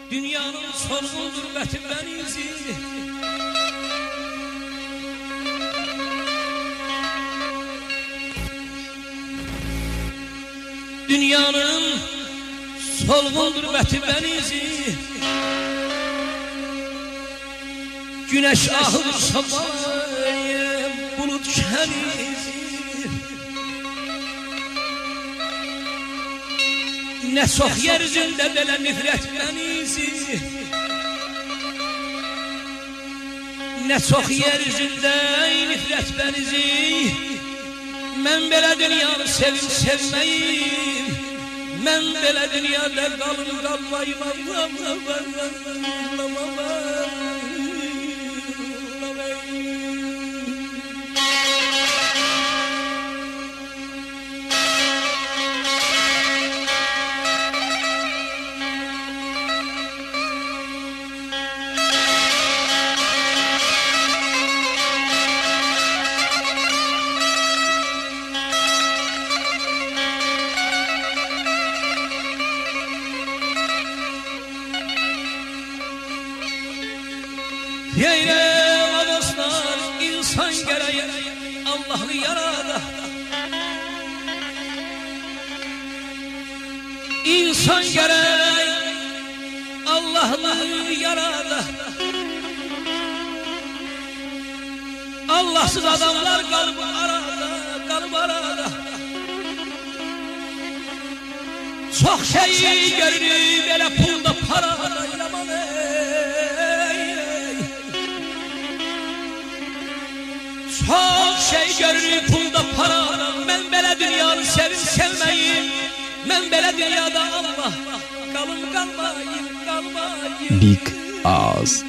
Dünyanın sorğundur bətindən izi. Dünyanın solğundur bətindən izi. Güneş ahıdır sabahlayım bulut kənizi. Ne çox yer üzündə belə nifrət bənizi. Ne çox yer üzündə nifrət bənizi. Mən belə dünyanı sevim sevməyim. Mən belə dünyada qalım qalmayım. Yeyrem dostlar, insan gereği Allah'ı yaradı. İnsan gereği Allah'ı yaradı. Allahsız adamlar kalıp arada, kalıp arada. Çok şey görür böyle pulda parada yamanı. Çok şey görür pulda parada. Ben belə dünyanı sevim sevmeyim. Ben belə dünyada Allah kalım kalmayım, kalmayım. Big Ağız.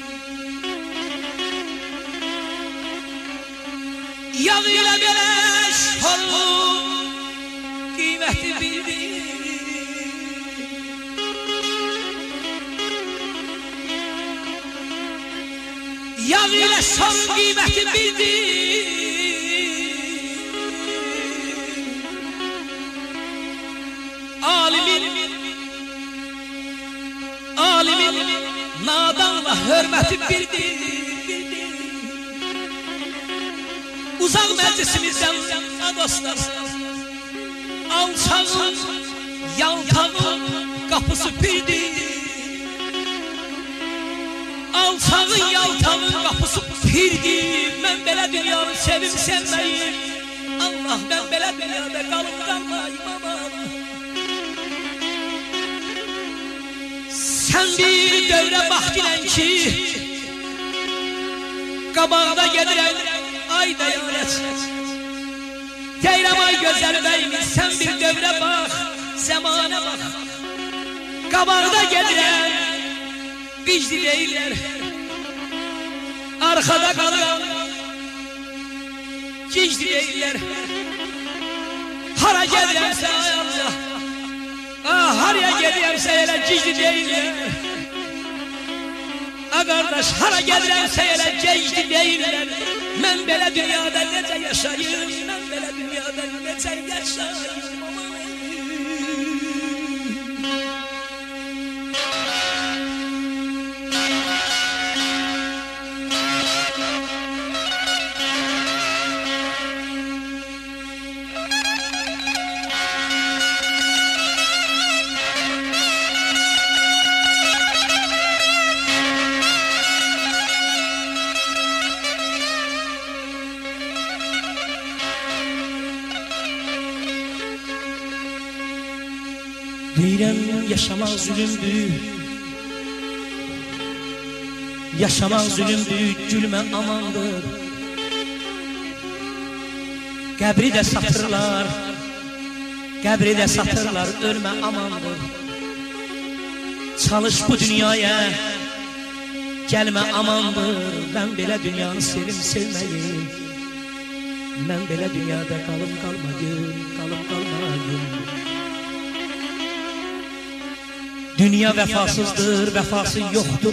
Yağ ile beleş olur, kıymeti bildim. Yağ ile son kıymeti bildim. Alimin nadanla hürmeti bildim. Uzak meclisimizden dostlar, alçağın, yaltağın kapısı bildim. Alçağın, yaltağın kapısı bildim. Ben belə dünyanı sevim sevmeyim. Allah, ben belə dünyada kalım kalmayım aman. Sen bir dövrə bax dilən ki, qabağda gedirən ay dayanət. Deyirəm ay gözəl bəyimiz, sen bir dövrə bax, zəmanə bax. Qabağda gedirən bicdi deyirlər, arkada qalan gicdi deyirlər. Hara gedirəmsə ay Allah, haraya gedirəmsə elə gicdi deyirlər. Qardaş, hara gedirəmsə elə gicdi deyirlər. Mən belə dünyada necə yaşayım, mən belə dünyada necə yaşayım. Deyirəm yaşamaq zülümdür, yaşamaq zülümdür, gülmə amandır. Qəbri də satırlar, qəbri də satırlar, ölmə amandır. Çalış bu dünyaya, gəlmə amandır. Mən belə dünyanı sevim sevməyim. Mən belə dünyada qalım qalmayım, qalım qalmayım. Dünya vefasızdır, vefası yoktur.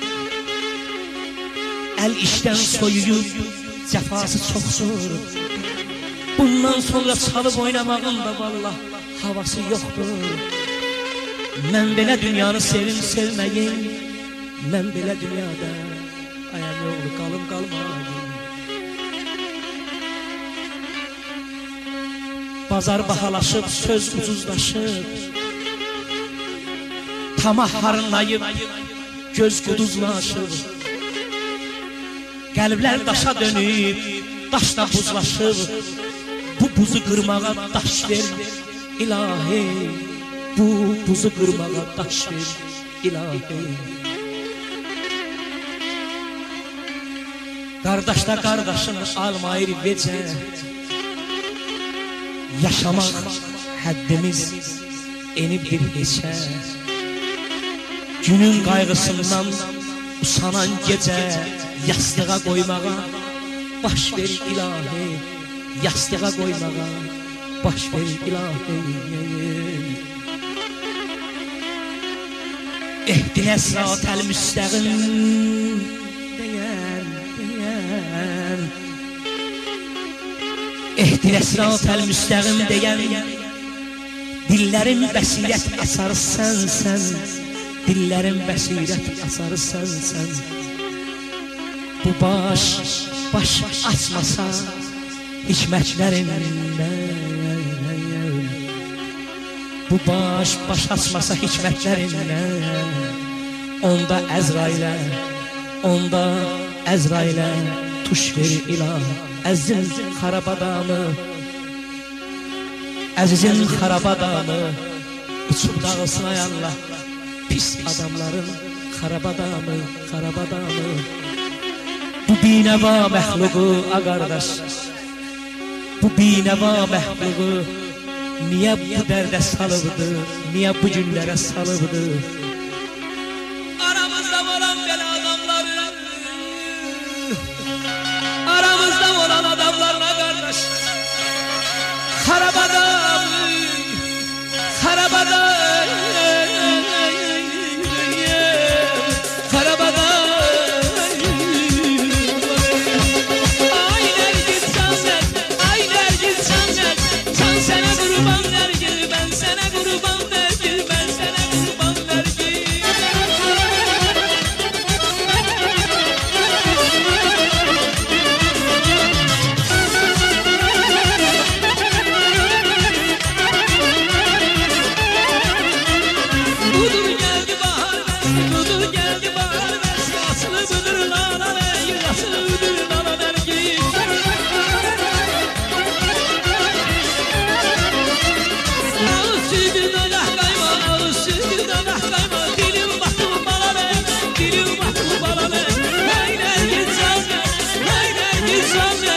El işten soyuyup, cefası çok zor. Bundan sonra çalıp oynamağın da vallah havası yoktur. Ben belə dünyanı sevim sevmeyim. mən belə dünyada ayam oğlu qalım qalmayım. Bazar bahalaşıb, söz ucuzlaşıb, tamah harınlayıb, göz quduzlaşıb, qəlblər daşa dönüb, daşla buzlaşıb. Bu buzu qırmağa daş ver ilahi, bu buzu qırmağa daş ver ilahi. Qardaşda qardaşını almayır vecə, yaşamaq həddimiz enibdir heçə. Günün qayğısından usanan gecə, yastığa qoymağa baş ver ilahi, yastığa qoymağa baş ver ilahi. Ehdinə sıratəl müstəqim deyən, ehdinə sıratəl müstəqim deyən, dillerin bəsirət asarı sənsən, dillerin bəsirət asarı sənsən. Bu baş açmasa hikmətlərindən, bu baş açmasa hikmətlərindən, onda Əzrailə tuş ver ilah. Əzizin xarabadamı, əzizin xarabadamı, uçub dağılsın ay Allah, pis adamların xarabadamı, xarabadamı. Bu binəva məxluqu a qardaş, bu binəva məxluqu niyə bu dərdə salıbdı, niyə bu günlərə salıbdı? Aramızda olan belə adamları, aramızda olan adamlarına qardaş, xarabadamı, xarabadamı, xarabadamı. Dilim batı balale, neyler git canım, neyler git canım.